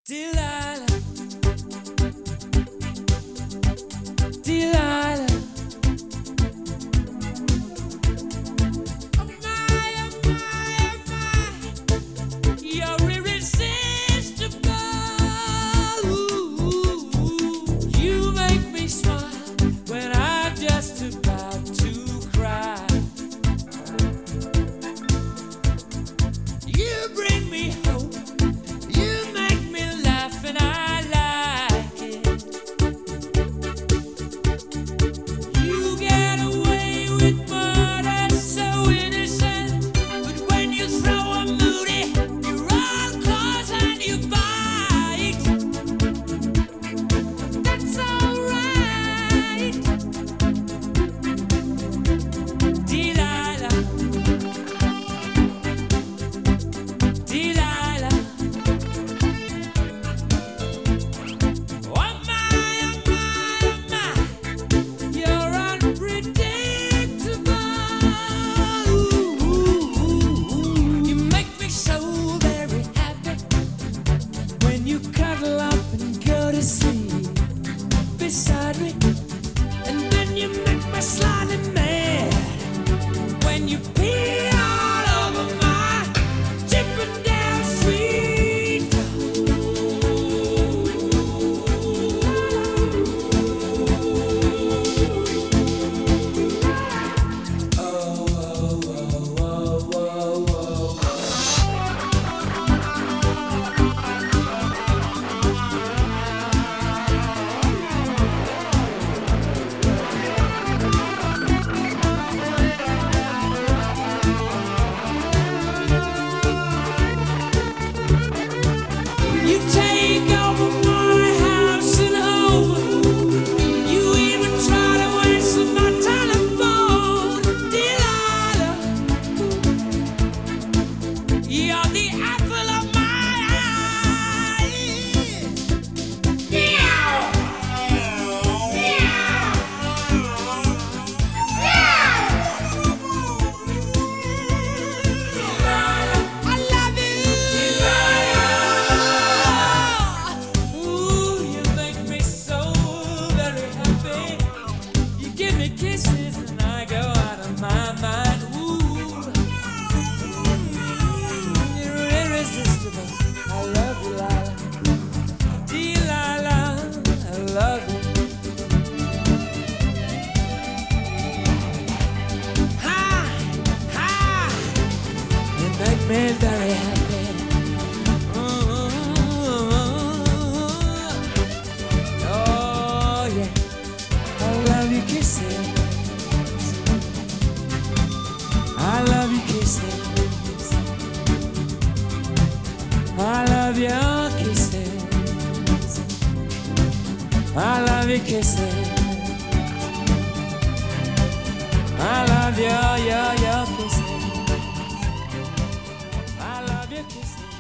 Delilah, Delilah, oh my, oh my, oh my, you're irresistible. You make me smile when I'm just about to cry. You bring me hope. You make me laugh and I like it. You get away with murder so innocent, but when you throw a moody, you roll claws and you bite. That's alright, Delilah, Delilah. Oh my, oh my, oh my, you're unpredictable. You make me so very happy when you cuddle up and go to sleep beside me, and then you make me slightly mad when you pee all over my Chippendale sweet. You take over my house and home. You even try to answer my telephone, Delilah. You're the apple of my eye. Meow, I love you. Ooh, you make me so very happy. You give me kisses and I go out of my mind. Ooh, you're irresistible. I love you, Lila. Delilah, I love you. Hi, hi, you make me very happy. Oh yeah, I love your kisses. I love your kisses. I love your kisses. I love your kisses. I love your kisses. I love your kisses.